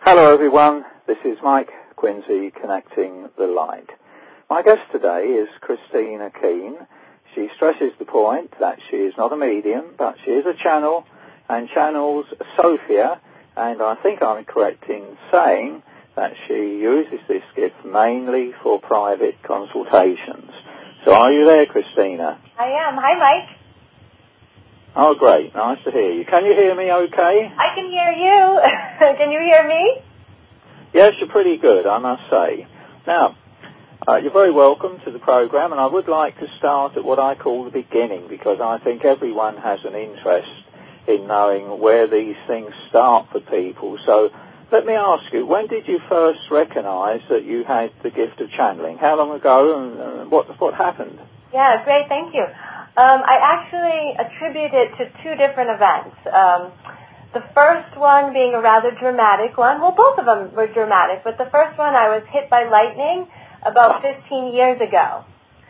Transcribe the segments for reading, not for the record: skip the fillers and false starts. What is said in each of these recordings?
Hello everyone, this is Mike Quincy connecting the light. My guest today is Christina Keane. She stresses the point that she is not a medium, but she is a channel and channels Sophia, and I think I'm correct in saying that she uses this gift mainly for private consultations. So are you there, Christina? I am. Hi, Mike. Oh, great. Nice to hear you. Can you hear me okay? I can hear you. Can you hear me? Yes, you're pretty good, I must say. Now, you're very welcome to the program, and I would like to start at what I call the beginning, because I think everyone has an interest in knowing where these things start for people. So let me ask you, when did you first recognize that you had the gift of channeling? How long ago, and what happened? Yeah, great, thank you. I actually attribute it to two different events. The first one being a rather dramatic one. Well, both of them were dramatic, but the first one, I was hit by lightning about 15 years ago.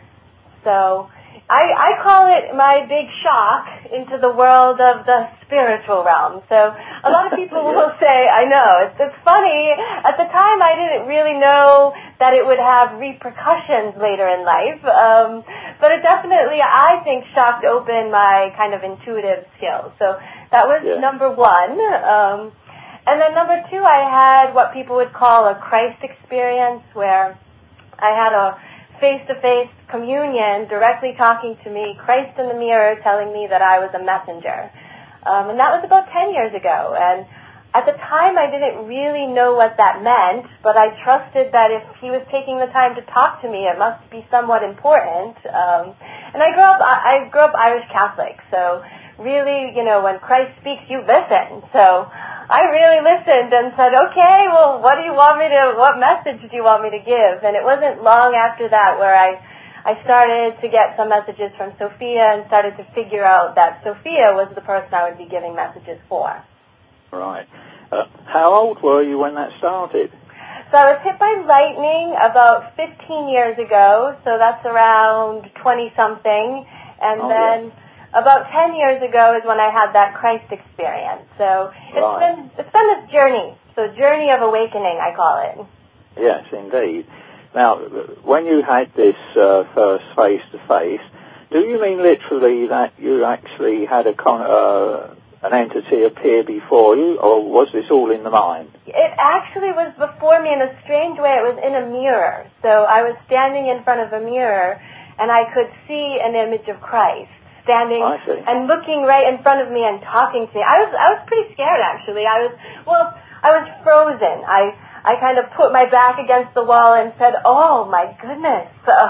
So I call it my big shock into the world of the spiritual realm. So a lot of people will say, I know, it's funny. At the time, I didn't really know that it would have repercussions later in life. But it definitely, I think, shocked open my kind of intuitive skills. So that was number one. And then number two, I had what people would call a Christ experience, where I had a face-to-face communion, directly talking to me, Christ in the mirror telling me that I was a messenger. And that was about 10 years ago. And at the time, I didn't really know what that meant, but I trusted that if he was taking the time to talk to me, it must be somewhat important. And I grew up Irish Catholic, so really, when Christ speaks, you listen. So I really listened and said, okay, well, what message do you want me to give? And it wasn't long after that where I started to get some messages from Sophia and started to figure out that Sophia was the person I would be giving messages for. Right. How old were you when that started? So I was hit by lightning about 15 years ago, so that's around 20-something. And then about 10 years ago is when I had that Christ experience. So it's been this journey. So journey of awakening, I call it. Yes, indeed. Now, when you had this first face-to-face, do you mean literally that you actually had an entity appear before you, or was this all in the mind? It actually was before me in a strange way. It was in a mirror. So I was standing in front of a mirror, and I could see an image of Christ standing and looking right in front of me and talking to me. I was pretty scared, actually. I was frozen. I kind of put my back against the wall and said, oh, my goodness.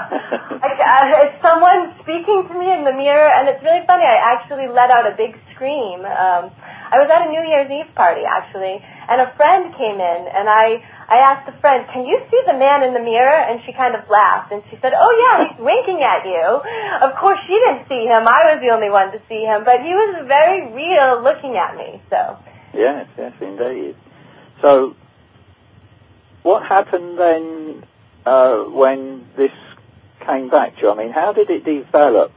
It's someone speaking to me in the mirror, and it's really funny. I actually let out a big scream. I was at a New Year's Eve party, actually, and a friend came in, and I asked the friend, can you see the man in the mirror? And she kind of laughed, and she said, oh, yeah, he's winking at you. Of course, she didn't see him. I was the only one to see him, but he was very real looking at me. So Yes, indeed. So what happened then when this came back to you? I mean, how did it develop?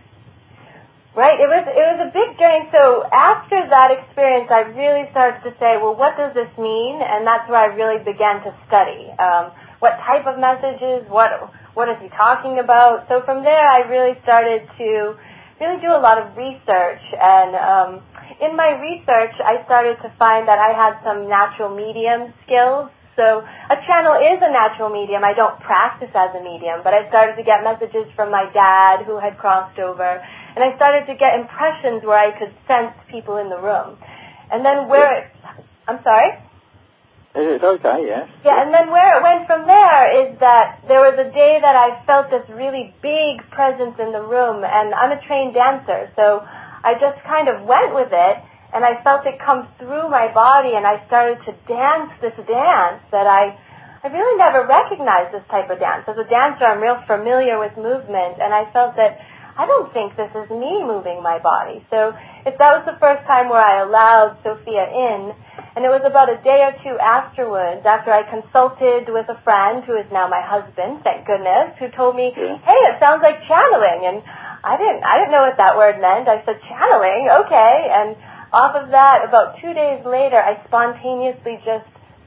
Right, it was a big journey. So after that experience, I really started to say, well, what does this mean? And that's where I really began to study. What type of messages? What is he talking about? So from there, I really started to really do a lot of research. And in my research, I started to find that I had some natural medium skills. So a channel is a natural medium. I don't practice as a medium, but I started to get messages from my dad who had crossed over, and I started to get impressions where I could sense people in the room. And then I'm sorry? It's okay, yes. Yeah, and then where it went from there is that there was a day that I felt this really big presence in the room, and I'm a trained dancer, so I just kind of went with it. And I felt it come through my body, and I started to dance this dance that I really never recognized this type of dance. As a dancer, I'm real familiar with movement, and I felt that I don't think this is me moving my body. So that was the first time where I allowed Sophia in, and it was about a day or two afterwards, after I consulted with a friend who is now my husband, thank goodness, who told me, hey, it sounds like channeling, and I didn't know what that word meant. I said, channeling, okay, and off of that, about 2 days later, I spontaneously just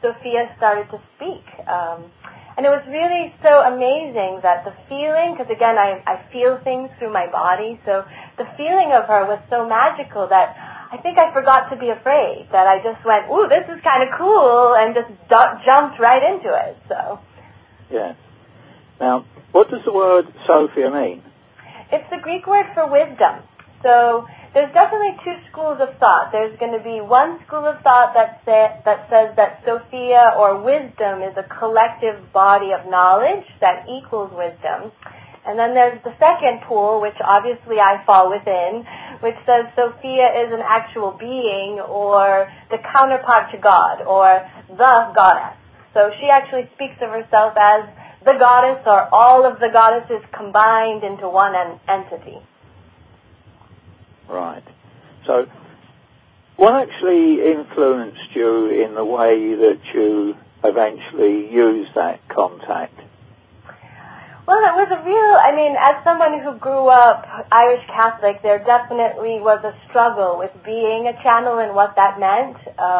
Sophia started to speak. And it was really so amazing that the feeling, because again, I feel things through my body, so the feeling of her was so magical that I think I forgot to be afraid, that I just went, ooh, this is kind of cool, and just jumped right into it, so. Yes. Now, what does the word Sophia mean? It's the Greek word for wisdom. So there's definitely two schools of thought. There's going to be one school of thought that says that Sophia, or wisdom, is a collective body of knowledge that equals wisdom. And then there's the second pool, which obviously I fall within, which says Sophia is an actual being, or the counterpart to God, or the goddess. So she actually speaks of herself as the goddess, or all of the goddesses combined into one entity. Right. So, what actually influenced you in the way that you eventually used that contact? Well, it was as someone who grew up Irish Catholic, there definitely was a struggle with being a channel and what that meant.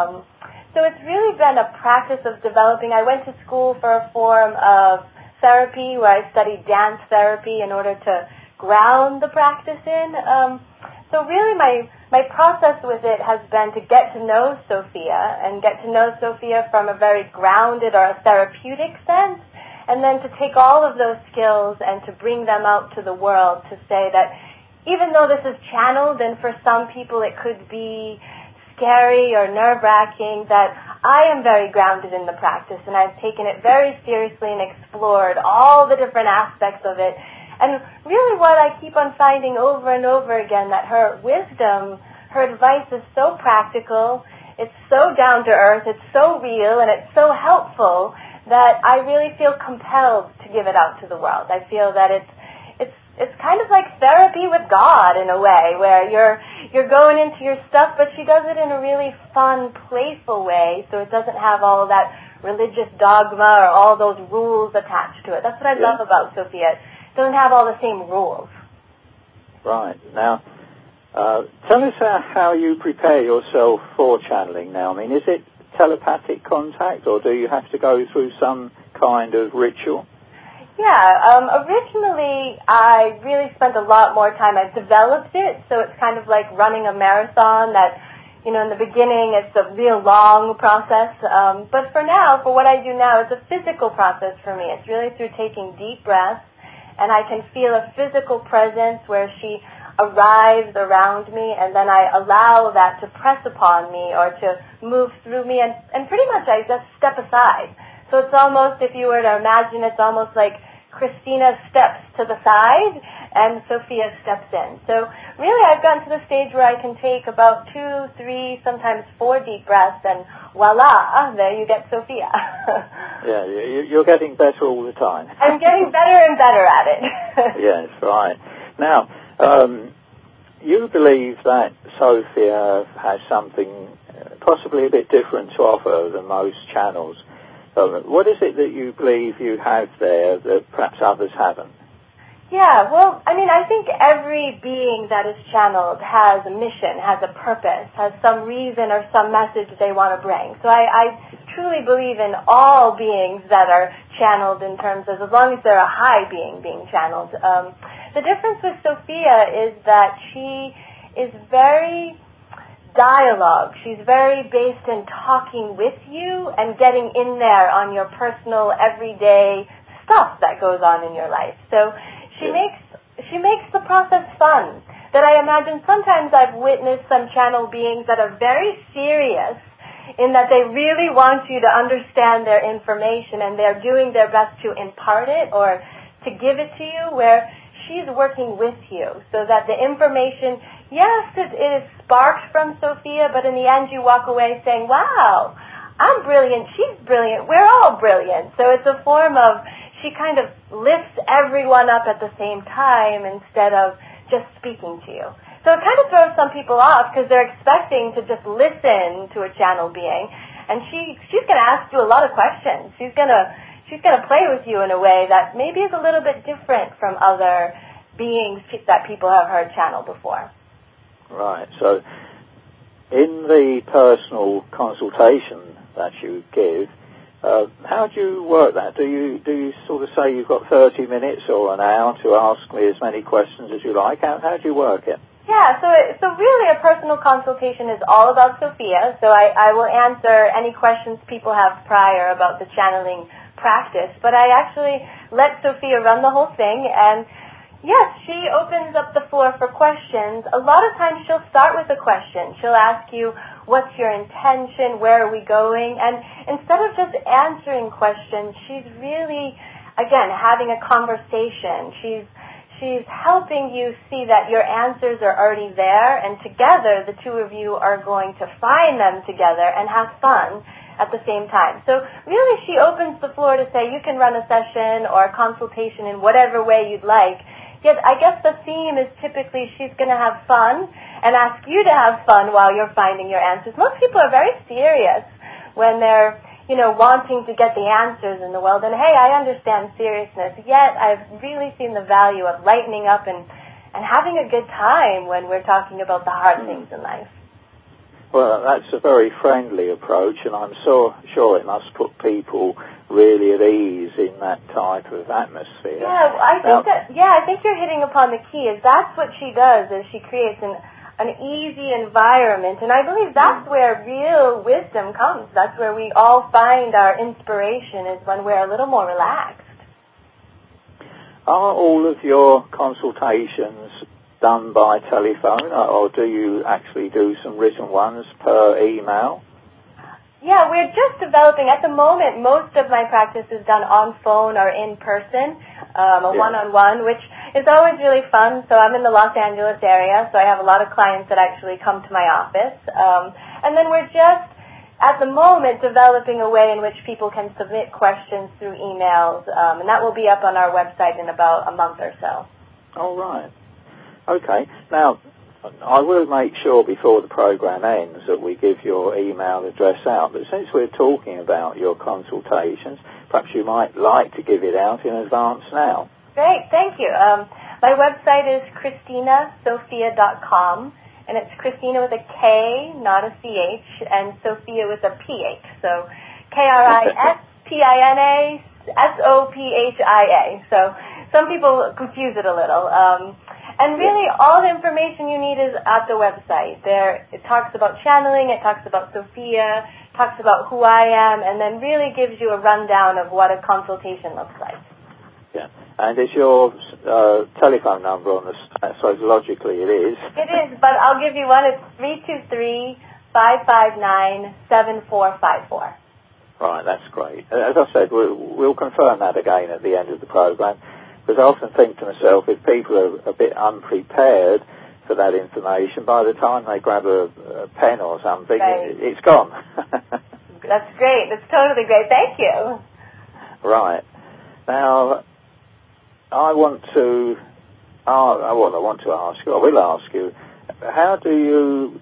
So it's really been a practice of developing. I went to school for a form of therapy where I studied dance therapy in order to ground the practice in. So really my process with it has been to get to know Sophia, and get to know Sophia from a very grounded or a therapeutic sense, and then to take all of those skills and to bring them out to the world to say that even though this is channeled, and for some people it could be scary or nerve-wracking, that I am very grounded in the practice, and I've taken it very seriously and explored all the different aspects of it. And really what I keep on finding over and over again, that her wisdom, her advice is so practical, it's so down to earth, it's so real, and it's so helpful that I really feel compelled to give it out to the world. I feel that it's kind of like therapy with God in a way, where you're going into your stuff, but she does it in a really fun, playful way, so it doesn't have all of that religious dogma or all those rules attached to it. That's what I love about Sophia. It doesn't have all the same rules. Right. Now, tell us how you prepare yourself for channeling now. I mean, is it telepathic contact, or do you have to go through some kind of ritual? Yeah, originally I really spent a lot more time. I've developed it, so it's kind of like running a marathon that, in the beginning it's a real long process. But for now, for what I do now, it's a physical process for me. It's really through taking deep breaths, and I can feel a physical presence where she arrives around me, and then I allow that to press upon me or to move through me, and pretty much I just step aside. So it's almost, if you were to imagine, it's almost like Christina steps to the side and Sophia steps in. So really I've gotten to the stage where I can take about 2, 3, sometimes 4 deep breaths, and voila, there you get Sophia. Yeah, you're getting better all the time. I'm getting better and better at it. Yes, right. Now, you believe that Sophia has something possibly a bit different to offer than most channels. What is it that you believe you have there that perhaps others haven't? Yeah, well, I think every being that is channeled has a mission, has a purpose, has some reason or some message they want to bring. So I truly believe in all beings that are channeled, in terms of, as long as they're a high being channeled. The difference with Sophia is that she is very dialogue. She's very based in talking with you and getting in there on your personal, everyday stuff that goes on in your life. So she makes the process fun. That I imagine sometimes I've witnessed some channel beings that are very serious, in that they really want you to understand their information, and they're doing their best to impart it or to give it to you, where she's working with you, so that the information, yes, it is sparked from Sophia, but in the end you walk away saying, wow, I'm brilliant, she's brilliant, we're all brilliant. So it's a form of, she kind of lifts everyone up at the same time instead of just speaking to you. So it kind of throws some people off, because they're expecting to just listen to a channel being, and she's going to ask you a lot of questions. She's going to play with you in a way that maybe is a little bit different from other beings that people have heard channel before. Right. So in the personal consultation that you give, how do you work that? Do you sort of say you've got 30 minutes or an hour to ask me as many questions as you like? How do you work it? Yeah, so really a personal consultation is all about Sophia. So I will answer any questions people have prior about the channeling practice, but I actually let Sophia run the whole thing, and yes, she opens up the floor for questions. A lot of times she'll start with a question. She'll ask you, what's your intention? Where are we going? And instead of just answering questions, she's really, again, having a conversation. She's helping you see that your answers are already there, and together the two of you are going to find them together and have fun at the same time. So really she opens the floor to say you can run a session or a consultation in whatever way you'd like. Yet I guess the theme is typically she's going to have fun and ask you to have fun while you're finding your answers. Most people are very serious when they're wanting to get the answers in the world. And hey, I understand seriousness, yet I've really seen the value of lightening up and having a good time when we're talking about the hard things in life. Well, that's a very friendly approach, and I'm so sure it must put people really at ease in that type of atmosphere. Yeah, I think you're hitting upon the key. Is that's what she does, is she creates an easy environment, and I believe that's where real wisdom comes. That's where we all find our inspiration, is when we're a little more relaxed. Are all of your consultations done by telephone, or do you actually do some written ones per email? Yeah, we're just developing. At the moment, most of my practice is done on phone or in person, one-on-one, which is always really fun. So I'm in the Los Angeles area, so I have a lot of clients that actually come to my office. And then we're just, at the moment, developing a way in which people can submit questions through emails, and that will be up on our website in about a month or so. All right. Okay. Now, I will make sure before the program ends that we give your email address out, but since we're talking about your consultations, perhaps you might like to give it out in advance now. Great, thank you. My website is ChristinaSophia.com, and it's Christina with a K, not a CH, and Sophia with a PH. So KRISTINASOPHIA. So some people confuse it a little. And really, all the information you need is at the website. There, it talks about channeling, it talks about Sophia, talks about who I am, and then really gives you a rundown of what a consultation looks like. Yeah. And is your telephone number on the site? So logically it is. It is, but I'll give you one. It's 323-559-7454. Right, that's great. As I said, we'll confirm that again at the end of the program. Because I often think to myself, if people are a bit unprepared for that information, by the time they grab a pen or something, it's gone. That's great. That's totally great. Thank you. Right. Now, I will ask you, how do you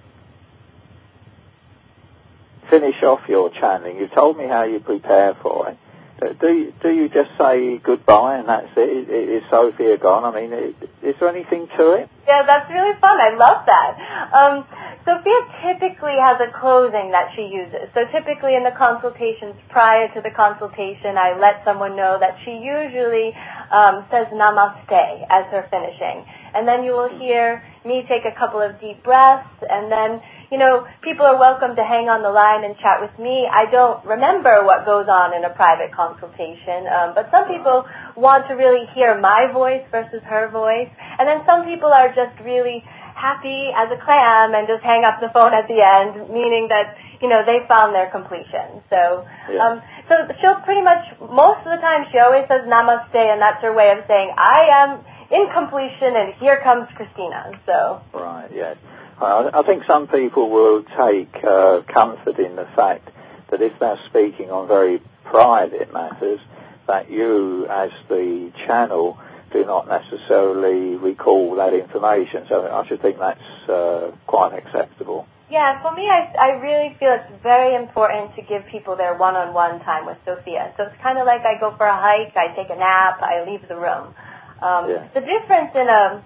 finish off your channeling? You've told me how you prepare for it. Do you just say goodbye and that's it? Is Sophia gone? I mean, is there anything to it? Yeah, that's really fun. I love that. Sophia typically has a closing that she uses. So typically in the consultations, prior to the consultation, I let someone know that she usually says namaste as her finishing. And then you will hear me take a couple of deep breaths, and then, people are welcome to hang on the line and chat with me. I don't remember what goes on in a private consultation, but some people want to really hear my voice versus her voice, and then some people are just really happy as a clam and just hang up the phone at the end, meaning that, they found their completion. So, so she'll pretty much, most of the time, she always says namaste, and that's her way of saying, I am in completion, and here comes Christina. So. Right, yes. I think some people will take comfort in the fact that if they're speaking on very private matters, that you, as the channel, do not necessarily recall that information. So I should think that's quite acceptable. Yeah, for me, I really feel it's very important to give people their one-on-one time with Sophia. So it's kind of like I go for a hike, I take a nap, I leave the room. The difference in a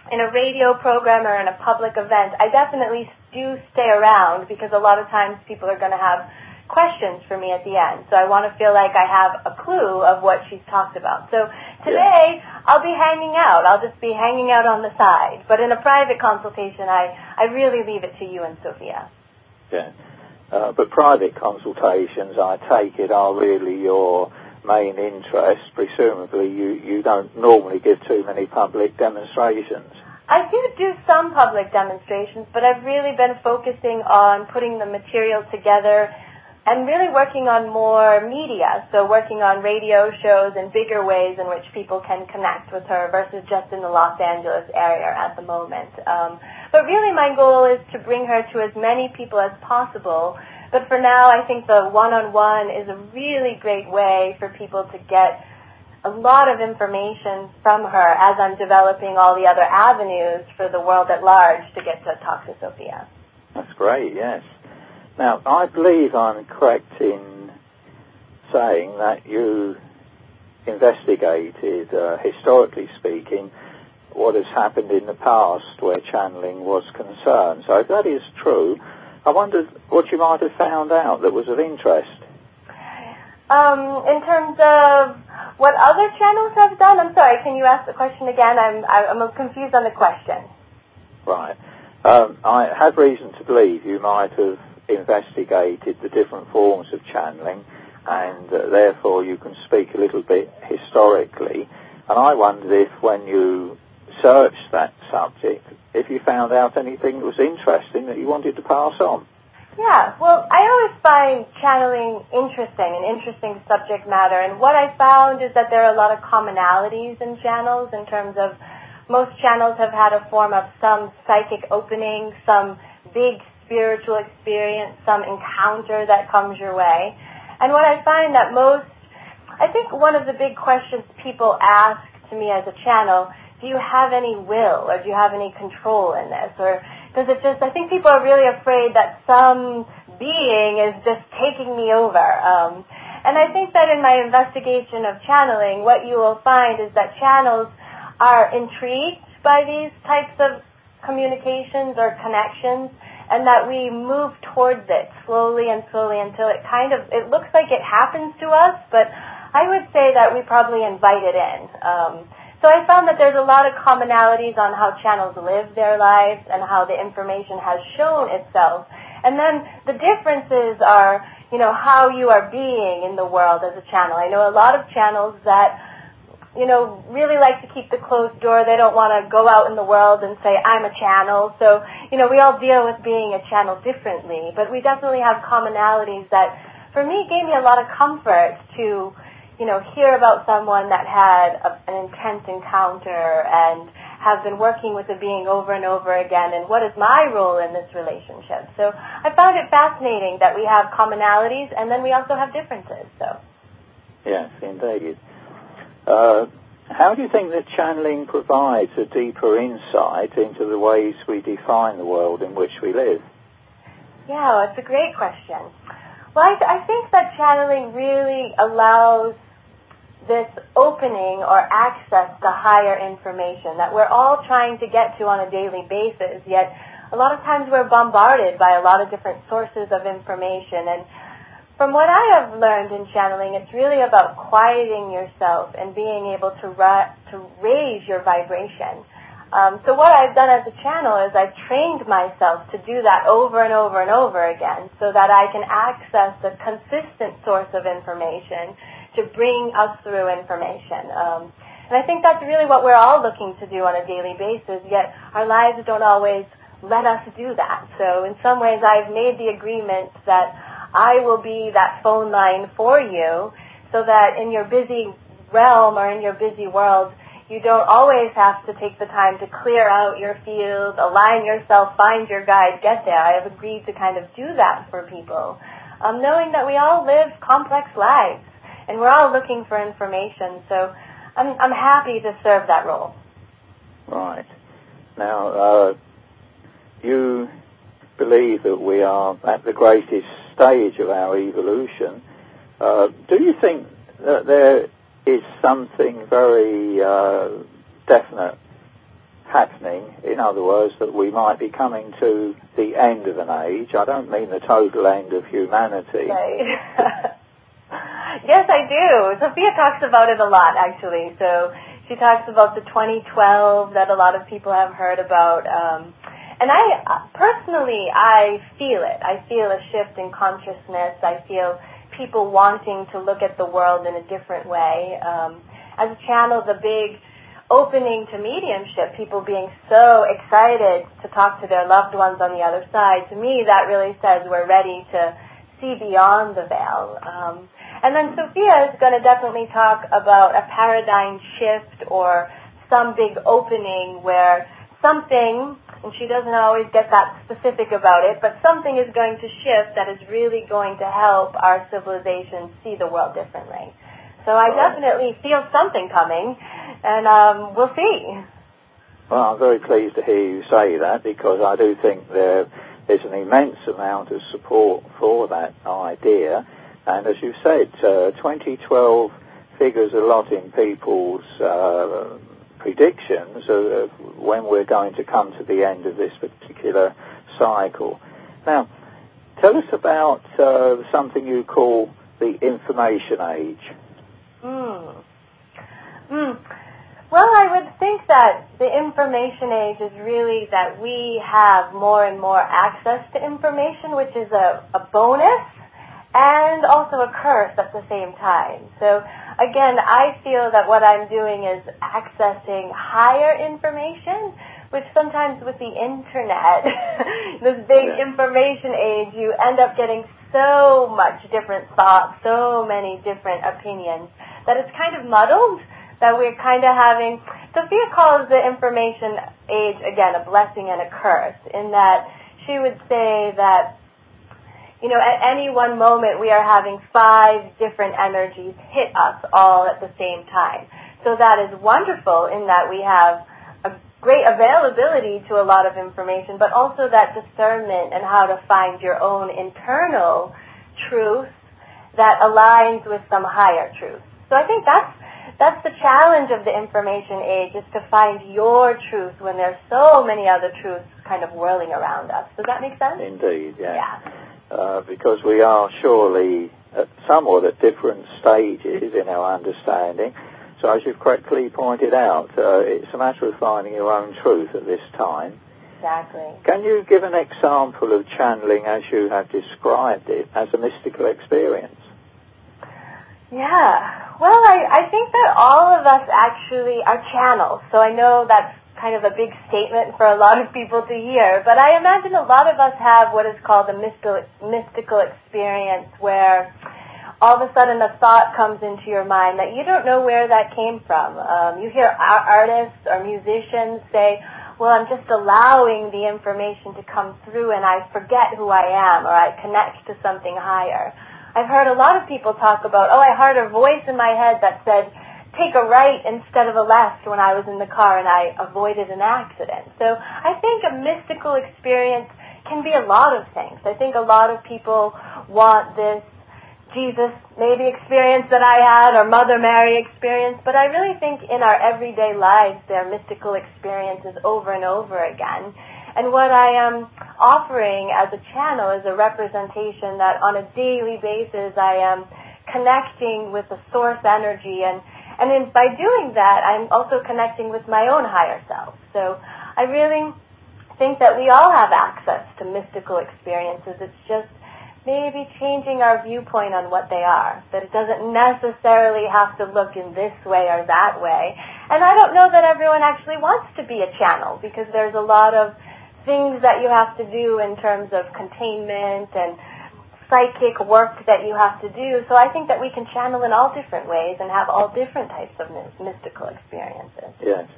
in a radio program or in a public event, I definitely do stay around because a lot of times people are going to have questions for me at the end. So I want to feel like I have a clue of what she's talked about. So today, I'll be hanging out. I'll just be hanging out on the side. But in a private consultation, I really leave it to you and Sophia. Yeah. But private consultations, I take it, are really your main interest. Presumably, you don't normally give too many public demonstrations. I do some public demonstrations, but I've really been focusing on putting the material together and really working on more media, so working on radio shows and bigger ways in which people can connect with her versus just in the Los Angeles area at the moment. But really my goal is to bring her to as many people as possible. But for now, I think the one-on-one is a really great way for people to get a lot of information from her as I'm developing all the other avenues for the world at large to get to talk to Sophia. That's great, yes. Now, I believe I'm correct in saying that you investigated, historically speaking, what has happened in the past where channeling was concerned. So if that is true, I wondered what you might have found out that was of interest. In terms of what other channels have done? I'm sorry, can you ask the question again? I'm confused on the question. Right. I have reason to believe you might have investigated the different forms of channeling, and therefore you can speak a little bit historically. And I wondered if, when you searched that subject, if you found out anything that was interesting that you wanted to pass on. Yeah, well, I always find channeling interesting, an interesting subject matter, and what I found is that there are a lot of commonalities in channels in terms of most channels have had a form of some psychic opening, some big spiritual experience, some encounter that comes your way. And what I find that I think one of the big questions people ask to me as a channel, do you have any will or do you have any control in this? Or does it I think people are really afraid that some being is just taking me over. And I think that in my investigation of channeling, what you will find is that channels are intrigued by these types of communications or connections, and that we move towards it slowly until it looks like it happens to us, but I would say that we probably invite it in. So I found that there's a lot of commonalities on how channels live their lives and how the information has shown itself. And then the differences are, how you are being in the world as a channel. I know a lot of channels that really like to keep the closed door. They don't want to go out in the world and say, I'm a channel. So, we all deal with being a channel differently. But we definitely have commonalities that, for me, gave me a lot of comfort to, hear about someone that had an intense encounter and have been working with a being over and over again, and what is my role in this relationship. So I found it fascinating that we have commonalities, and then we also have differences. So. Yes, indeed. How do you think that channeling provides a deeper insight into the ways we define the world in which we live? Yeah, it's a great question. Well, I think that channeling really allows this opening or access to higher information that we're all trying to get to on a daily basis, yet a lot of times we're bombarded by a lot of different sources of information. And from what I have learned in channeling, it's really about quieting yourself and being able to raise your vibration. So what I've done as a channel is I've trained myself to do that over and over and over again so that I can access a consistent source of information to bring us through information. And I think that's really what we're all looking to do on a daily basis, yet our lives don't always let us do that. So in some ways I've made the agreement that I will be that phone line for you so that in your busy realm or in your busy world, you don't always have to take the time to clear out your field, align yourself, find your guide, get there. I have agreed to kind of do that for people, knowing that we all live complex lives and we're all looking for information. So I'm happy to serve that role. Right. Now, you believe that we are at the greatest stage of our evolution. Do you think that there is something very definite happening? In other words, that we might be coming to the end of an age. I don't mean the total end of humanity. Right. Yes, I do. Sophia talks about it a lot, actually. So she talks about the 2012 that a lot of people have heard about. And personally, I feel it. I feel a shift in consciousness. I feel people wanting to look at the world in a different way. As a channel, the big opening to mediumship, people being so excited to talk to their loved ones on the other side, to me that really says we're ready to see beyond the veil. And then Sophia is going to definitely talk about a paradigm shift or some big opening where something, and she doesn't always get that specific about it, but something is going to shift that is really going to help our civilization see the world differently. So I definitely feel something coming, and we'll see. Well, I'm very pleased to hear you say that, because I do think there's an immense amount of support for that idea. And as you said, 2012 figures a lot in people's predictions of when we're going to come to the end of this particular cycle. Now, tell us about something you call the information age. Well, I would think that the information age is really that we have more and more access to information, which is a bonus and also a curse at the same time. So, again, I feel that what I'm doing is accessing higher information, which sometimes with the internet, this big information age, you end up getting so much different thoughts, so many different opinions, that it's kind of muddled, that we're kind of having... Sophia calls the information age, again, a blessing and a curse, in that she would say that, you know, at any one moment we are having 5 different energies hit us all at the same time. So that is wonderful in that we have a great availability to a lot of information, but also that discernment and how to find your own internal truth that aligns with some higher truth. So I think that's the challenge of the information age, is to find your truth when there's so many other truths kind of whirling around us. Does that make sense? Indeed, yeah. Because we are surely somewhat at different stages in our understanding. So as you've correctly pointed out, it's a matter of finding your own truth at this time. Exactly. Can you give an example of channeling as you have described it as a mystical experience? Yeah. Well, I think that all of us actually are channels. So I know that's kind of a big statement for a lot of people to hear, but I imagine a lot of us have what is called a mystical experience, where all of a sudden a thought comes into your mind that you don't know where that came from. You hear artists or musicians say, well, I'm just allowing the information to come through and I forget who I am, or I connect to something higher. I've heard a lot of people talk about, I heard a voice in my head that said, take a right instead of a left when I was in the car and I avoided an accident. So I think a mystical experience can be a lot of things. I think a lot of people want this Jesus maybe experience that I had, or Mother Mary experience, but I really think in our everyday lives there are mystical experiences over and over again. And what I am offering as a channel is a representation that on a daily basis I am connecting with the source energy, and by doing that I'm also connecting with my own higher self. So I really think that we all have access to mystical experiences. It's just maybe changing our viewpoint on what they are, that it doesn't necessarily have to look in this way or that way. And I don't know that everyone actually wants to be a channel, because there's a lot of things that you have to do in terms of containment and psychic work that you have to do. So I think that we can channel in all different ways and have all different types of mystical experiences. Yes.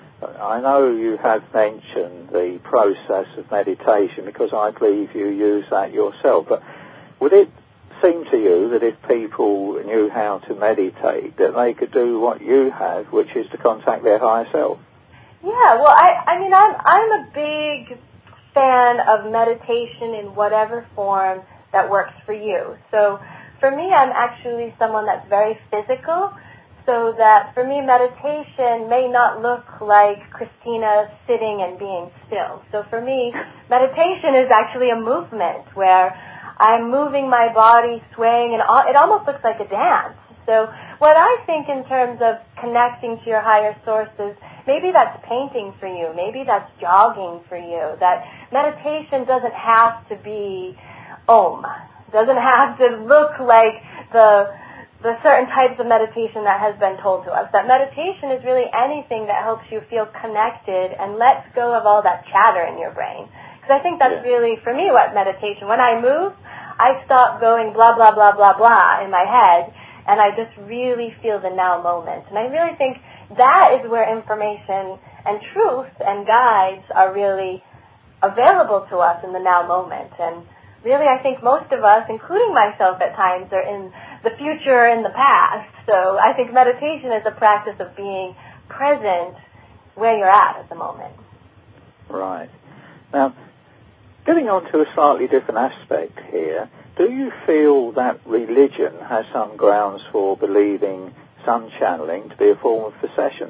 I know you have mentioned the process of meditation, because I believe you use that yourself, but would it seem to you that if people knew how to meditate, that they could do what you have, which is to contact their higher self? Yeah, well, I mean, I'm a big fan of meditation in whatever form that works for you. So for me, I'm actually someone that's very physical. so that for me meditation may not look like Christina sitting and being still. So for me, meditation is actually a movement where I'm moving my body, swaying, and it almost looks like a dance. So what I think in terms of connecting to your higher sources, maybe that's painting for you, maybe that's jogging for you, that meditation doesn't have to be Om, doesn't have to look like the certain types of meditation that has been told to us. That meditation is really anything that helps you feel connected and lets go of all that chatter in your brain. Because I think that's really, for me, what meditation, when I move, I stop going blah, blah, blah, blah, blah in my head, and I just really feel the now moment. And I really think that is where information and truth and guides are really available to us in the now moment. And really, I think most of us, including myself at times, are in the future and the past. So I think meditation is a practice of being present where you're at the moment. Right. Now, getting on to a slightly different aspect here, do you feel that religion has some grounds for believing sun channeling to be a form of possession?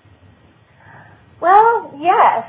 Well, yes.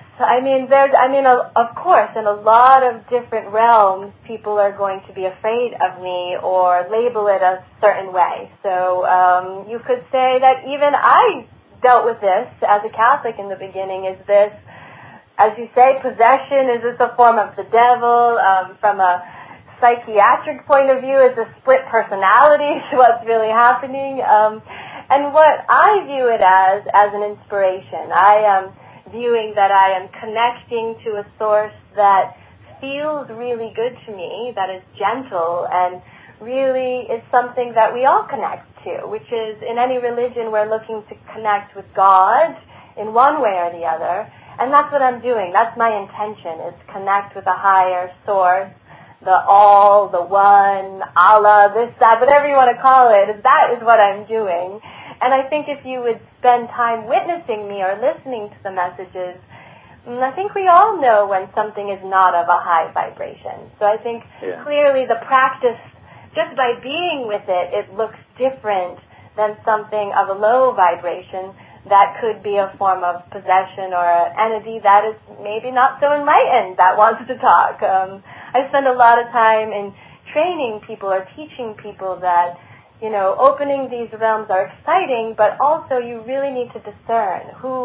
Of course, in a lot of different realms, people are going to be afraid of me or label it a certain way. So you could say that even I dealt with this as a Catholic in the beginning. Is this, as you say, possession? Is this a form of the devil? From a psychiatric point of view, is this split personality? What's really happening? And what I view it as an inspiration. I am viewing that I am connecting to a source that feels really good to me, that is gentle, and really is something that we all connect to, which is, in any religion, we're looking to connect with God in one way or the other. And that's what I'm doing. That's my intention, is connect with a higher source, the all, the one, Allah, this, that, whatever you want to call it. That is what I'm doing. And I think if you would spend time witnessing me or listening to the messages, I think we all know when something is not of a high vibration. So I think clearly the practice, just by being with it, it looks different than something of a low vibration that could be a form of possession or an entity that is maybe not so enlightened that wants to talk. I spend a lot of time in training people or teaching people that, opening these realms are exciting, but also you really need to discern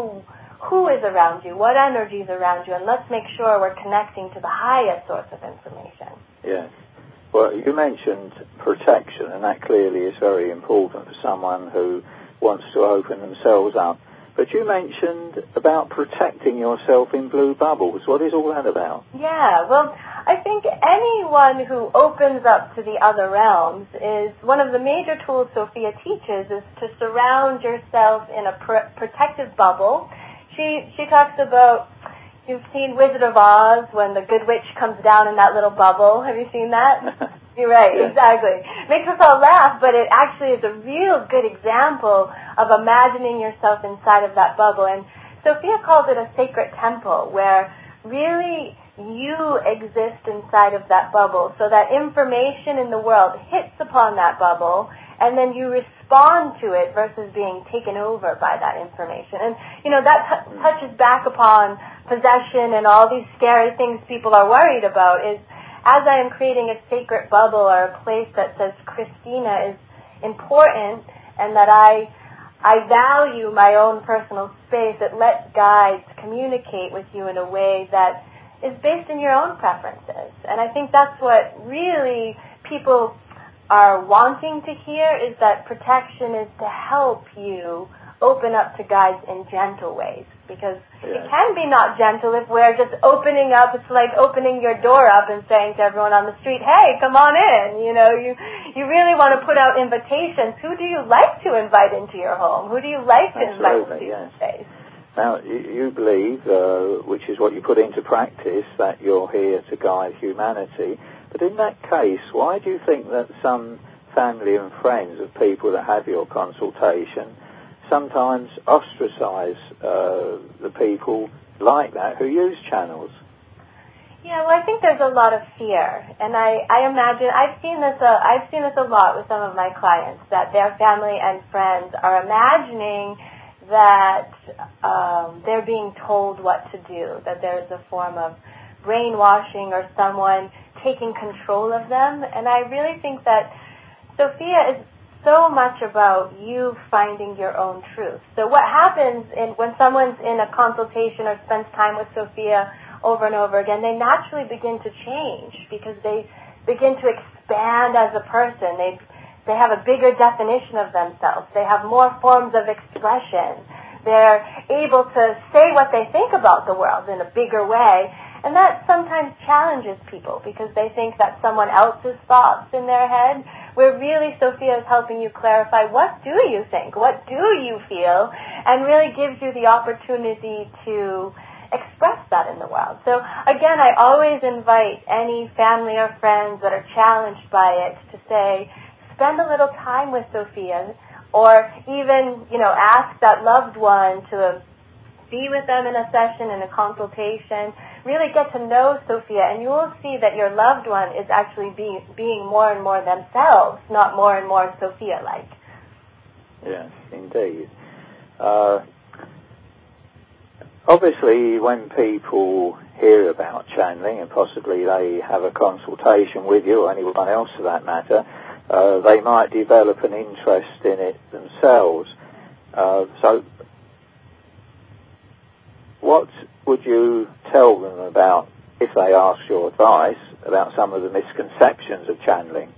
who is around you, what energy is around you, and let's make sure we're connecting to the highest source of information. Yes. Well, you mentioned protection, and that clearly is very important for someone who wants to open themselves up. But you mentioned about protecting yourself in blue bubbles. What is all that about? Yeah, well, I think anyone who opens up to the other realms is one of the major tools Sophia teaches is to surround yourself in a protective bubble. She talks about, you've seen Wizard of Oz when the good witch comes down in that little bubble. Have you seen that? You're right, exactly. Makes us all laugh, but it actually is a real good example of imagining yourself inside of that bubble. And Sophia calls it a sacred temple, where really you exist inside of that bubble, so that information in the world hits upon that bubble, and then you respond to it versus being taken over by that information. And, that touches back upon possession and all these scary things people are worried about, is as I am creating a sacred bubble or a place that says Christina is important and that I value my own personal space, it lets guides communicate with you in a way that is based in your own preferences. And I think that's what really people are wanting to hear, is that protection is to help you open up to guides in gentle ways. Because it can be not gentle if we're just opening up. It's like opening your door up and saying to everyone on the street, hey, come on in. You really want to put out invitations. Who do you like to invite into your home? Who do you like to invite into your space? Now, you believe, which is what you put into practice, that you're here to guide humanity. But in that case, why do you think that some family and friends of people that have your consultation sometimes ostracize the people like that who use channels? Yeah, well, I think there's a lot of fear, and I imagine I've seen this a lot with some of my clients, that their family and friends are imagining that they're being told what to do, that there's a form of brainwashing or someone taking control of them, and I really think that Sophia is so much about you finding your own truth. So what happens when someone's in a consultation or spends time with Sophia over and over again, they naturally begin to change because they begin to expand as a person. They have a bigger definition of themselves. They have more forms of expression. They're able to say what they think about the world in a bigger way. And that sometimes challenges people because they think that someone else's thoughts in their head, where really Sophia is helping you clarify, what do you think? What do you feel? And really gives you the opportunity to express that in the world. So again, I always invite any family or friends that are challenged by it to say, spend a little time with Sophia, or even, ask that loved one to be with them in a session, in a consultation. Really get to know Sophia, and you will see that your loved one is actually being more and more themselves, not more and more Sophia-like. Yes, indeed. Obviously, when people hear about channeling, and possibly they have a consultation with you or anyone else for that matter, they might develop an interest in it themselves. So what would you tell them about, if they ask your advice, about some of the misconceptions of channeling?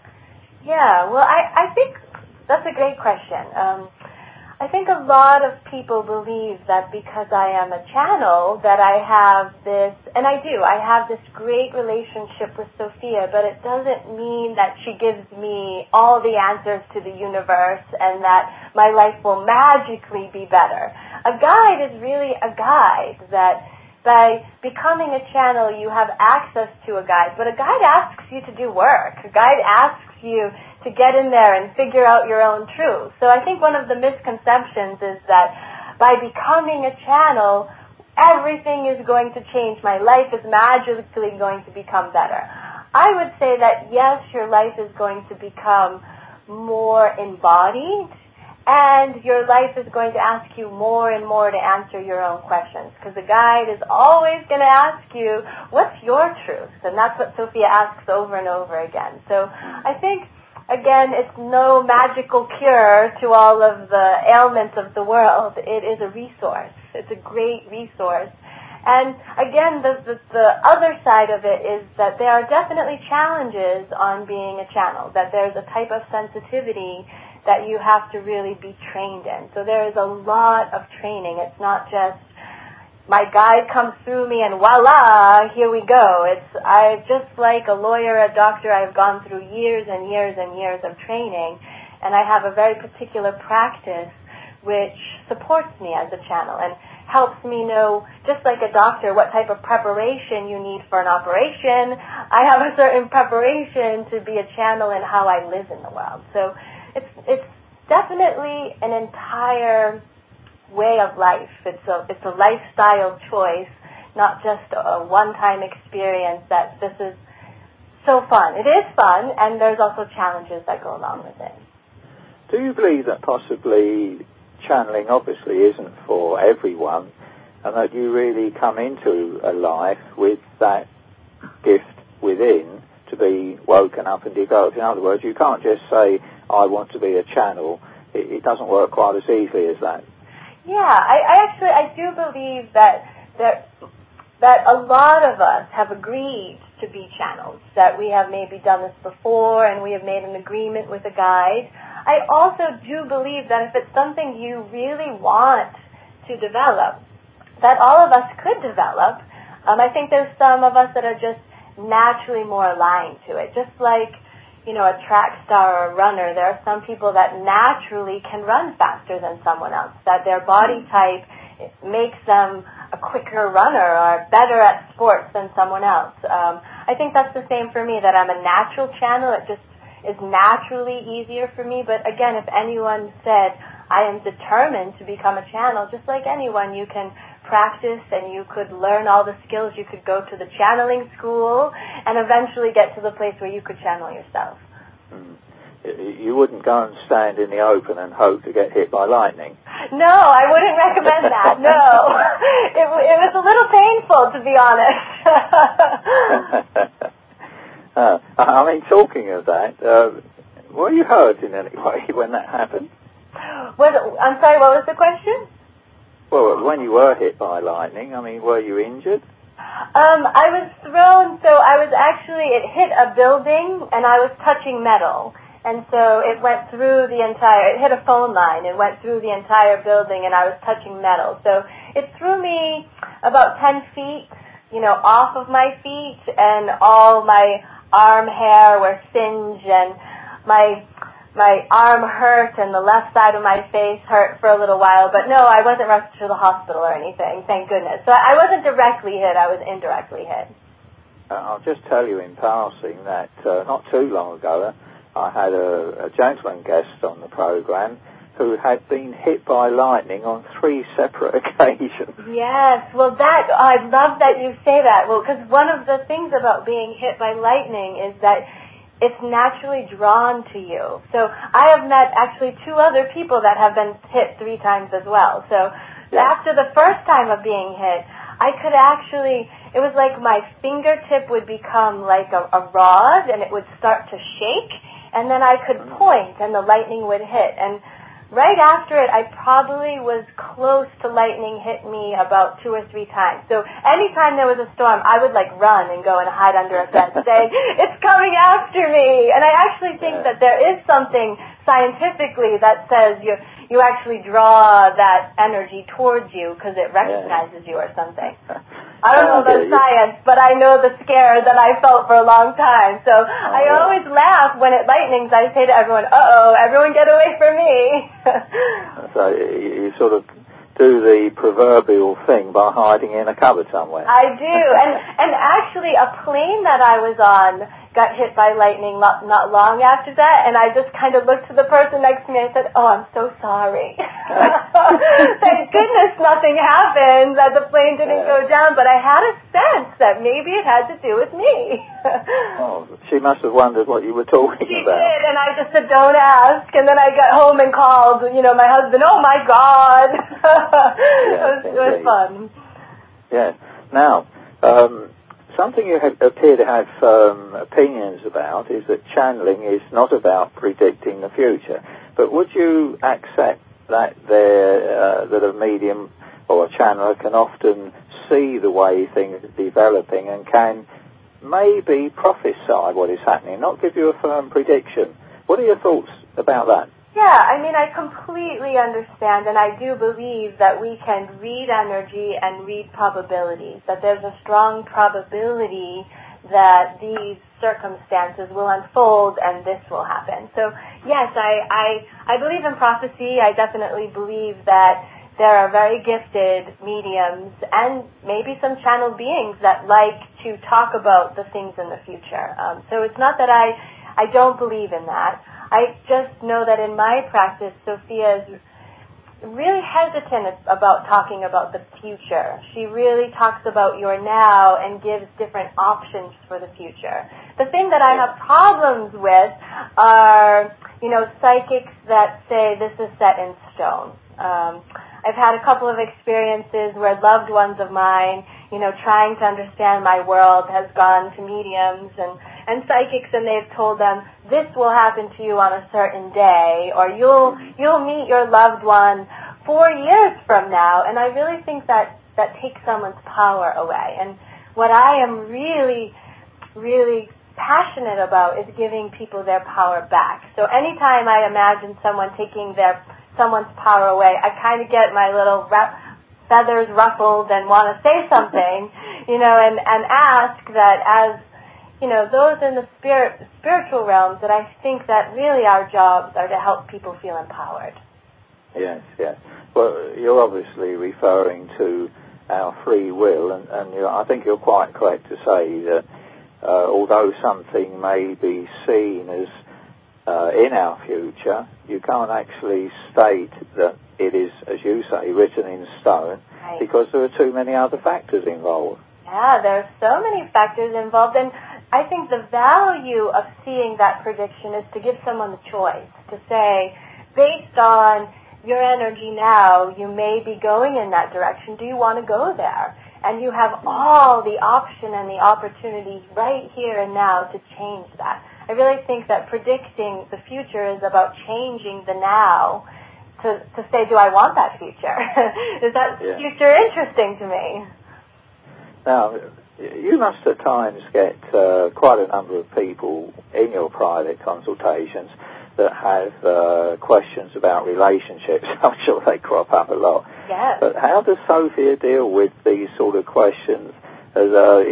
Yeah, well, I think that's a great question. I think a lot of people believe that because I am a channel that I have this, and I do, I have this great relationship with Sophia, but it doesn't mean that she gives me all the answers to the universe and that my life will magically be better. A guide is really a guide, that by becoming a channel you have access to a guide, but a guide asks you to do work. A guide asks you to get in there and figure out your own truth. So I think one of the misconceptions is that by becoming a channel, everything is going to change. My life is magically going to become better. I would say that yes, your life is going to become more embodied, and your life is going to ask you more and more to answer your own questions, because the guide is always going to ask you, what's your truth? And that's what Sophia asks over and over again. So I think, again, it's no magical cure to all of the ailments of the world. It is a resource. It's a great resource. And again, the other side of it is that there are definitely challenges on being a channel, that there's a type of sensitivity that you have to really be trained in. So there is a lot of training. It's not just my guide comes through me and voila, here we go. I just like a lawyer, a doctor, I've gone through years and years and years of training, and I have a very particular practice which supports me as a channel and helps me know, just like a doctor, what type of preparation you need for an operation. I have a certain preparation to be a channel in how I live in the world. So it's definitely an entire way of life. It's a lifestyle choice, not just a one-time experience that this is so fun. It is fun, and there's also challenges that go along with it. Do you believe that possibly channeling obviously isn't for everyone, and that you really come into a life with that gift within to be woken up and developed? In other words, you can't just say, I want to be a channel. It doesn't work quite as easily as that. Yeah, I do believe that a lot of us have agreed to be channels, that we have maybe done this before and we have made an agreement with a guide. I also do believe that if it's something you really want to develop, that all of us could develop. I think there's some of us that are just naturally more aligned to it, just like a track star or a runner. There are some people that naturally can run faster than someone else, that their body type makes them a quicker runner or better at sports than someone else. I think that's the same for me, that I'm a natural channel. It just is naturally easier for me. But again, if anyone said, I am determined to become a channel, just like anyone, you can practice and you could learn all the skills. You could go to the channeling school and eventually get to the place where you could channel yourself. You wouldn't go and stand in the open and hope to get hit by lightning. No, I wouldn't recommend that. No, it was a little painful, to be honest. I mean, talking of that, were you hurt in any way when that happened? I'm sorry, what was the question? Well, when you were hit by lightning, I mean, were you injured? I was thrown, so it hit a building and I was touching metal. And so it went through it hit a phone line, it went through the entire building and I was touching metal. So it threw me about 10 feet, off of my feet, and all my arm hair were singed and my arm hurt and the left side of my face hurt for a little while. But no, I wasn't rushed to the hospital or anything, thank goodness. So I wasn't directly hit, I was indirectly hit. I'll just tell you in passing that not too long ago, I had a gentleman guest on the program who had been hit by lightning on 3 separate occasions. Yes, well I love that you say that. Well, because one of the things about being hit by lightning is that it's naturally drawn to you. So I have met actually 2 other people that have been hit 3 times as well. So after the first time of being hit, I could it was like my fingertip would become like a rod and it would start to shake. And then I could point and the lightning would hit. And right after it, I probably was close to lightning hit me about 2 or 3 times. So anytime there was a storm, I would run and go and hide under a fence saying, it's coming after me. And I actually think that there is something scientifically that says you actually draw that energy towards you because it recognizes you or something. I don't know the science, but I know the scare that I felt for a long time. So I always laugh when it lightnings. I say to everyone, uh-oh, everyone get away from me. So you sort of do the proverbial thing by hiding in a cupboard somewhere. I do. And actually a plane that I was on got hit by lightning not long after that, and I just kind of looked to the person next to me and I said, oh, I'm so sorry. Thank goodness nothing happened, that the plane didn't go down, but I had a sense that maybe it had to do with me. Oh, she must have wondered what you were talking about. She did, and I just said, don't ask, and then I got home and called, my husband, oh my God. It was fun. Yeah. Now, something you appear to have opinions about is that channeling is not about predicting the future. But would you accept that that a medium or a channeler can often see the way things are developing and can maybe prophesy what is happening, not give you a firm prediction? What are your thoughts about that? Yeah, I completely understand, and I do believe that we can read energy and read probabilities, that there's a strong probability that these circumstances will unfold and this will happen. So, yes, I believe in prophecy. I definitely believe that there are very gifted mediums and maybe some channeled beings that like to talk about the things in the future. So it's not that I don't believe in that. I just know that in my practice, Sophia is really hesitant about talking about the future. She really talks about your now and gives different options for the future. The thing that I have problems with are, psychics that say this is set in stone. I've had a couple of experiences where loved ones of mine, trying to understand my world, has gone to mediums and psychics, and they've told them, this will happen to you on a certain day, or you'll meet your loved one 4 years from now. And I really think that takes someone's power away. And what I am really, really passionate about is giving people their power back. So anytime I imagine someone taking someone's power away, I kind of get my little feathers ruffled and want to say something, and ask that as, those in the spiritual realms, that I think that really our jobs are to help people feel empowered. Yes. Well, you're obviously referring to our free will, and I think you're quite correct to say that although something may be seen as in our future, you can't actually state that it is, as you say, written in stone. because there are too many other factors involved. Yeah, there are so many factors involved, and I think the value of seeing that prediction is to give someone the choice, to say, based on your energy now, you may be going in that direction. Do you want to go there? And you have all the option and the opportunities right here and now to change that. I really think that predicting the future is about changing the now to say, do I want that future? Is that future interesting to me? Now, you must at times get quite a number of people in your private consultations that have questions about relationships. I'm sure they crop up a lot. Yes. But how does Sophia deal with these sort of questions? As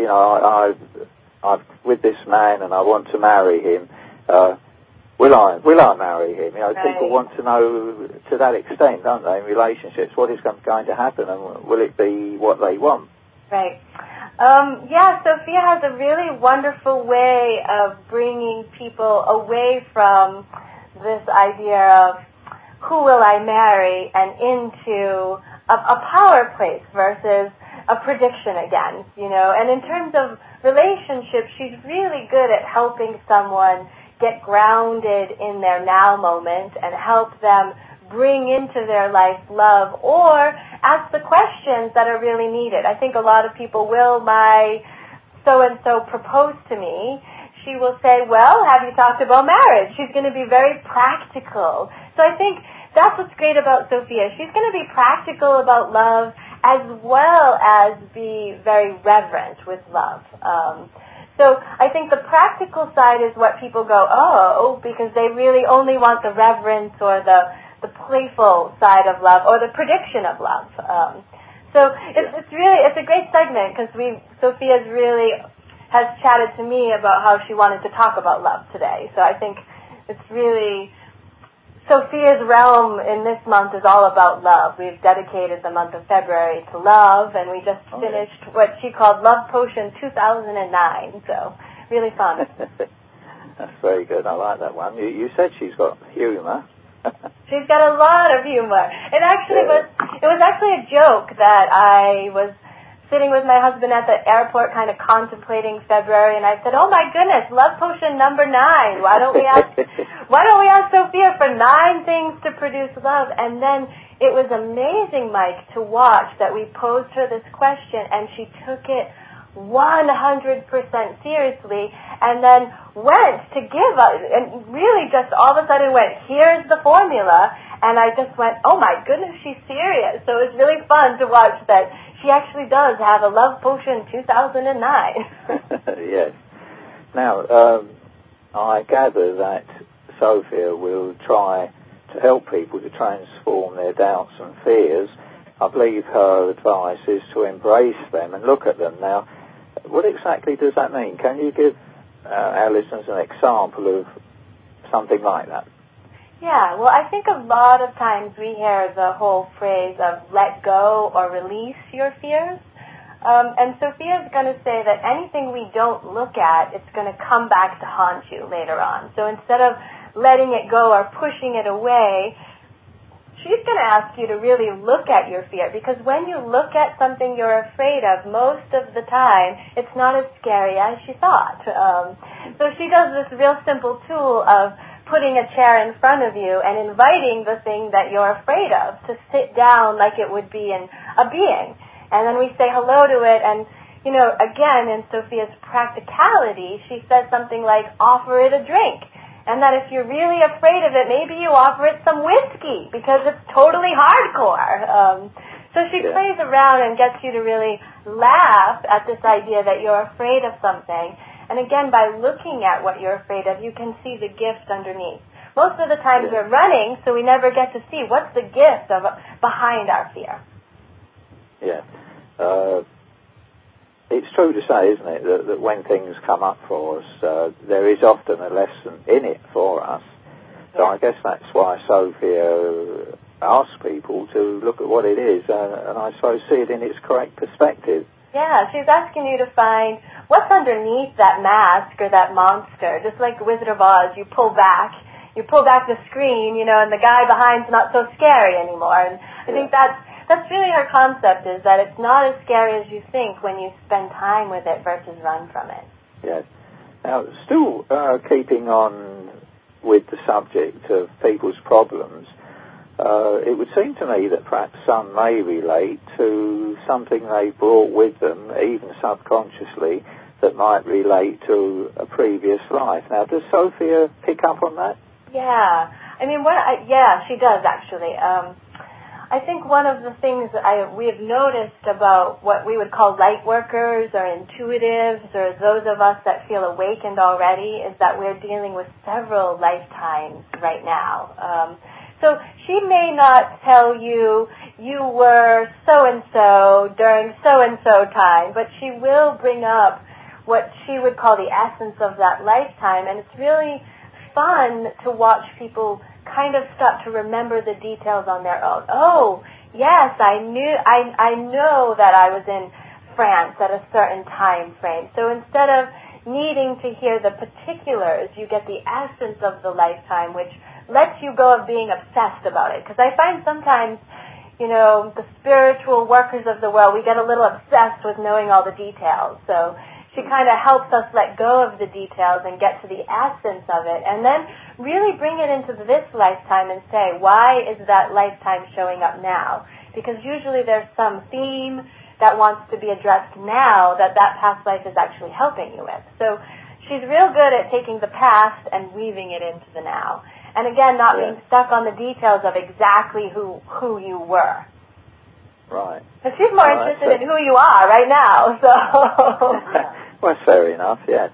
I'm with this man and I want to marry him. Will I marry him? Right. People want to know to that extent, don't they? In relationships, what is going to happen, and will it be what they want? Right. Sophia has a really wonderful way of bringing people away from this idea of who will I marry and into a power place versus a prediction again, And in terms of relationships, she's really good at helping someone get grounded in their now moment and help them bring into their life love or ask the questions that are really needed. I think a lot of people, will my so-and-so propose to me? She will say, well, have you talked about marriage? She's going to be very practical. So I think that's what's great about Sophia. She's going to be practical about love as well as be very reverent with love. So I think the practical side is what people go, oh, because they really only want the reverence or the playful side of love or the prediction of love. It's a great segment because Sophia's really has chatted to me about how she wanted to talk about love today. So I think it's really Sophia's realm in this month is all about love. We've dedicated the month of February to love, and we just finished what she called Love Potion 2009. So really fun. That's very good. I like that one. You said she's got humor. She's got a lot of humor. It was actually a joke that I was sitting with my husband at the airport kind of contemplating February, and I said, oh my goodness, Love Potion number 9. Why don't we ask Sophia for 9 things to produce love? And then it was amazing, Mike, to watch that we posed her this question and she took it 100% seriously and then went to give us, and really just all of a sudden went, here's the formula, and I just went, oh my goodness, she's serious. So it was really fun to watch that she actually does have a Love Potion 2009. Yes. Now, I gather that Sophia will try to help people to transform their doubts and fears. I believe her advice is to embrace them and look at them. Now, what exactly does that mean? Can you give our listeners an example of something like that? Yeah, well, I think a lot of times we hear the whole phrase of let go or release your fears. And Sophia's going to say that anything we don't look at, it's going to come back to haunt you later on. So instead of letting it go or pushing it away, she's going to ask you to really look at your fear, because when you look at something you're afraid of, most of the time, it's not as scary as she thought. So she does this real simple tool of putting a chair in front of you and inviting the thing that you're afraid of to sit down like it would be in a being. And then we say hello to it, and, again, in Sophia's practicality, she says something like, offer it a drink. And that if you're really afraid of it, maybe you offer it some whiskey, because it's totally hardcore. So she plays around and gets you to really laugh at this idea that you're afraid of something. And again, by looking at what you're afraid of, you can see the gift underneath. Most of the times we're running, so we never get to see what's the gift behind our fear. Yeah. It's true to say, isn't it, that when things come up for us, there is often a lesson in it for us. So I guess that's why Sophia asks people to look at what it is and I suppose see it in its correct perspective. Yeah, she's asking you to find what's underneath that mask or that monster. Just like Wizard of Oz, you pull back the screen, and the guy behind's not so scary anymore. And I think that's that's really her concept, is that it's not as scary as you think when you spend time with it versus run from it. Yes. Now, still keeping on with the subject of people's problems, it would seem to me that perhaps some may relate to something they brought with them, even subconsciously, that might relate to a previous life. Now, does Sophia pick up on that? Yeah. I mean, she does, actually. I think one of the things we have noticed about what we would call light workers or intuitives or those of us that feel awakened already is that we're dealing with several lifetimes right now. So she may not tell you were so-and-so during so-and-so time, but she will bring up what she would call the essence of that lifetime, and it's really fun to watch people kind of start to remember the details on their own. Oh, yes, I know that I was in France at a certain time frame. So instead of needing to hear the particulars, you get the essence of the lifetime, which lets you go of being obsessed about it. Because I find sometimes, the spiritual workers of the world, we get a little obsessed with knowing all the details. So she kind of helps us let go of the details and get to the essence of it, and then really bring it into this lifetime and say, why is that lifetime showing up now? Because usually there's some theme that wants to be addressed now that past life is actually helping you with. So she's real good at taking the past and weaving it into the now. And again, not being stuck on the details of exactly who you were. Right. Because she's more interested in who you are right now, so... Well, that's fair enough, yes.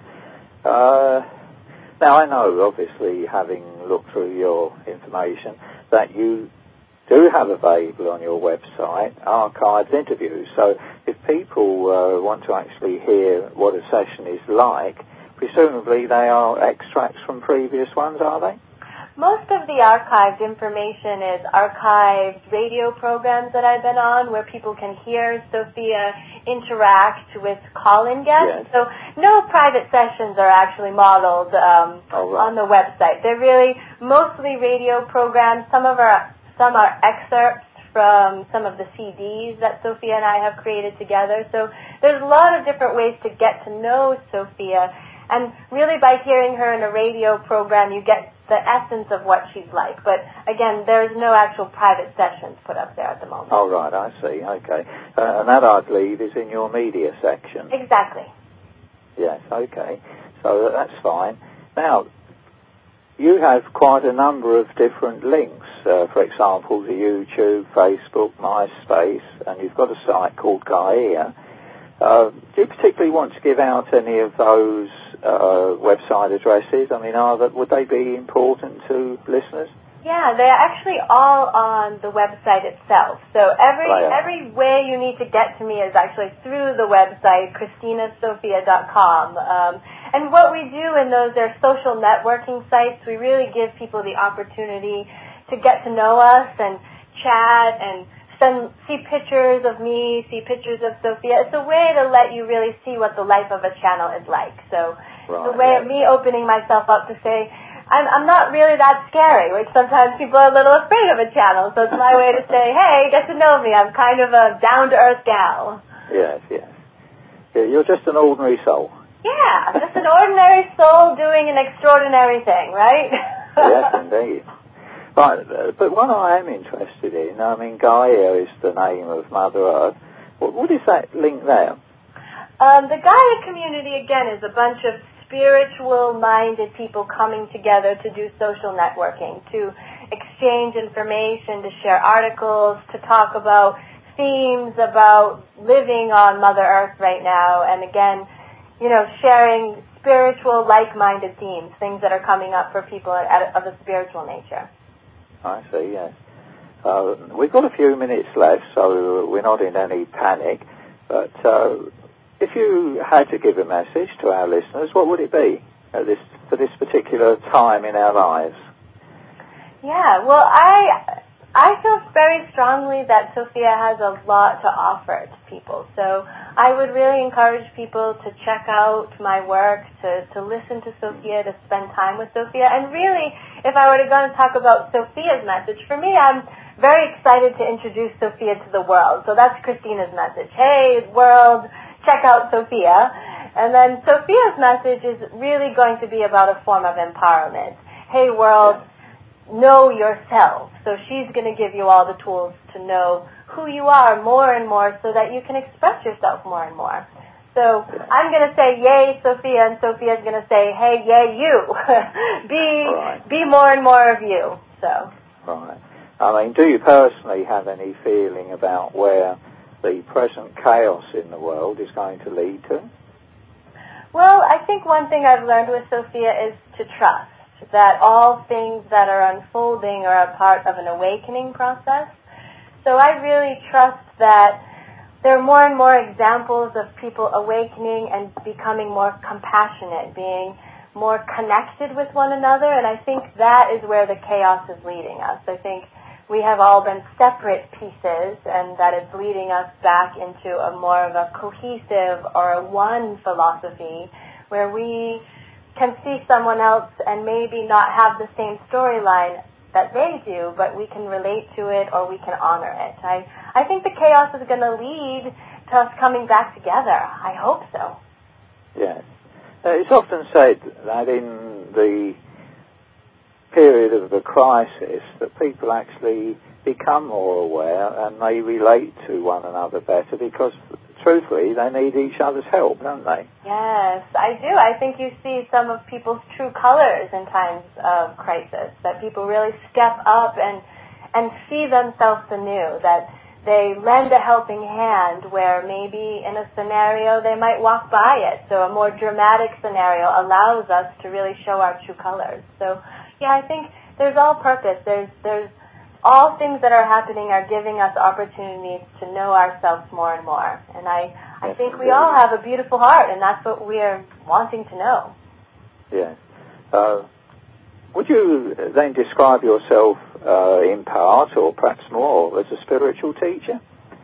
Now, I know, obviously, having looked through your information, that you do have available on your website archived interviews. So if people want to actually hear what a session is like, presumably they are extracts from previous ones, are they? Most of the archived information is archived radio programs that I've been on where people can hear Sophia interact with call-in guests. Yes. So no private sessions are actually modeled on the website. They're really mostly radio programs. Some are excerpts from some of the CDs that Sophia and I have created together. So there's a lot of different ways to get to know Sophia. And really by hearing her in a radio program, you get the essence of what she's like. But again, there's no actual private sessions put up there at the moment. Oh, right, I see. Okay. And that, I believe, is in your media section. Exactly. Yes, okay. So that's fine. Now, you have quite a number of different links, for example, to YouTube, Facebook, MySpace, and you've got a site called Gaia. Do you particularly want to give out any of those website addresses? I mean, would they be important to listeners? Yeah, they're actually all on the website itself. So every way you need to get to me is actually through the website, ChristinaSophia.com. And what we do in those, they're social networking sites. We really give people the opportunity to get to know us and chat and see pictures of me, see pictures of Sophia. It's a way to let you really see what the life of a channel is like. So it's a way of me opening myself up to say, I'm not really that scary, which sometimes people are a little afraid of a channel. So it's my way to say, hey, get to know me. I'm kind of a down-to-earth gal. Yes. You're just an ordinary soul. Yeah, just an ordinary soul doing an extraordinary thing, right? Yes, indeed. Right, but what I am interested in, I mean, Gaia is the name of Mother Earth. What is that link there? The Gaia community, again, is a bunch of spiritual-minded people coming together to do social networking, to exchange information, to share articles, to talk about themes about living on Mother Earth right now, and again, sharing spiritual, like-minded themes, things that are coming up for people of a spiritual nature. I see, yes. We've got a few minutes left, so we're not in any panic, but if you had to give a message to our listeners, what would it be for this particular time in our lives? Yeah, well, I feel very strongly that Sophia has a lot to offer to people. So I would really encourage people to check out my work, to listen to Sophia, to spend time with Sophia. And really, if I were to go and talk about Sophia's message, for me, I'm very excited to introduce Sophia to the world. So that's Christina's message. Hey, world, check out Sophia. And then Sophia's message is really going to be about a form of empowerment. Hey, world, know yourself. So she's going to give you all the tools to know who you are more and more so that you can express yourself more and more. So I'm going to say, yay, Sophia, and Sophia's going to say, hey, yay, you. Be more and more of you. So. Right. I mean, do you personally have any feeling about where the present chaos in the world is going to lead to? Well, I think one thing I've learned with Sophia is to trust that all things that are unfolding are a part of an awakening process. So I really trust that there are more and more examples of people awakening and becoming more compassionate, being more connected with one another, and I think that is where the chaos is leading us. I think we have all been separate pieces, and that is leading us back into a more of a cohesive or a one philosophy where we can see someone else and maybe not have the same storyline that they do, but we can relate to it or we can honor it. I think the chaos is going to lead to us coming back together. I hope so. Yes. It's often said that in the period of the crisis that people actually become more aware and they relate to one another better because, truthfully, they need each other's help, don't they? Yes, I do. I think you see some of people's true colors in times of crisis, that people really step up and see themselves anew, that they lend a helping hand where maybe in a scenario they might walk by it. So a more dramatic scenario allows us to really show our true colors. So, yeah, I think there's all purpose. There's all things that are happening are giving us opportunities to know ourselves more and more. And I think we all have a beautiful heart, and that's what we're wanting to know. Yes. Would you then describe yourself in part, or perhaps more, as a spiritual teacher?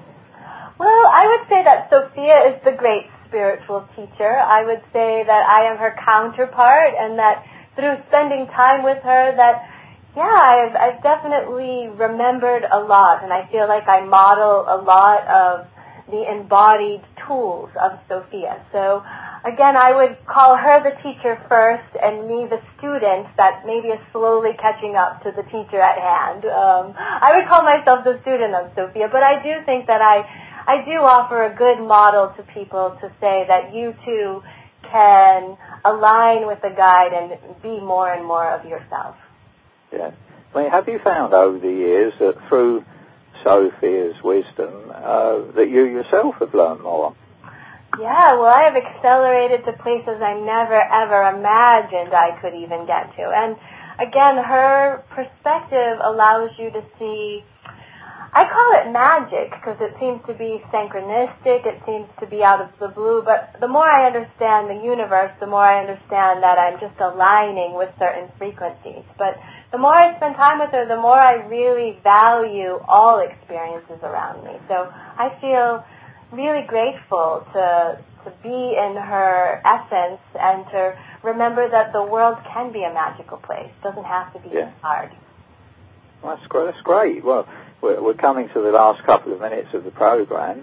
Well, I would say that Sophia is the great spiritual teacher. I would say that I am her counterpart, and that through spending time with her, that I've definitely remembered a lot, and I feel like I model a lot of the embodied tools of Sophia. So, again, I would call her the teacher first, and me the student that maybe is slowly catching up to the teacher at hand. I would call myself the student of Sophia, but I do think that I do offer a good model to people to say that you too can align with the guide and be more and more of yourself. Yeah. I mean, have you found over the years that through Sophia's wisdom that you yourself have learned more? Yeah, well, I have accelerated to places I never, ever imagined I could even get to. And again, her perspective allows you to see, I call it magic because it seems to be synchronistic, it seems to be out of the blue, but the more I understand the universe, the more I understand that I'm just aligning with certain frequencies. But the more I spend time with her, the more I really value all experiences around me. So I feel really grateful to be in her essence and to remember that the world can be a magical place. It doesn't have to be hard. Well, that's great. Well, we're coming to the last couple of minutes of the program.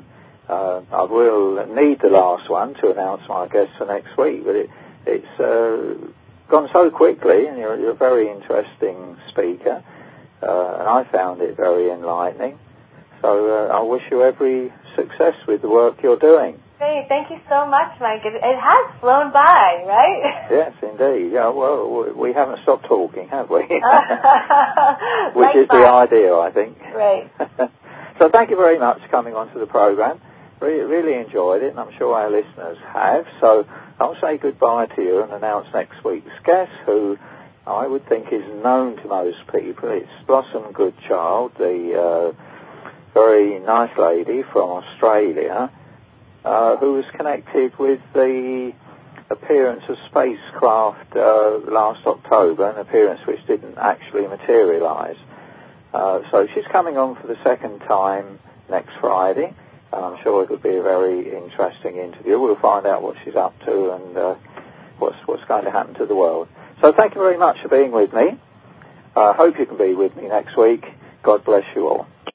I will need the last one to announce my guest for next week, but it's gone so quickly, and you're a very interesting speaker, and I found it very enlightening. So I wish you every success with the work you're doing. Great, thank you so much, Mike. It has flown by, right? Yes, indeed. Yeah, well, we haven't stopped talking, have we? Which is fun. the idea, I think. Right. So thank you very much for coming onto the program. Really enjoyed it, and I'm sure our listeners have. So I'll say goodbye to you and announce next week's guest, who I would think is known to most people. It's Blossom Goodchild, the very nice lady from Australia, who was connected with the appearance of spacecraft last October, an appearance which didn't actually materialise. So she's coming on for the second time next Friday. I'm sure it'll be a very interesting interview. We'll find out what she's up to and what's going to happen to the world. So thank you very much for being with me. I hope you can be with me next week. God bless you all.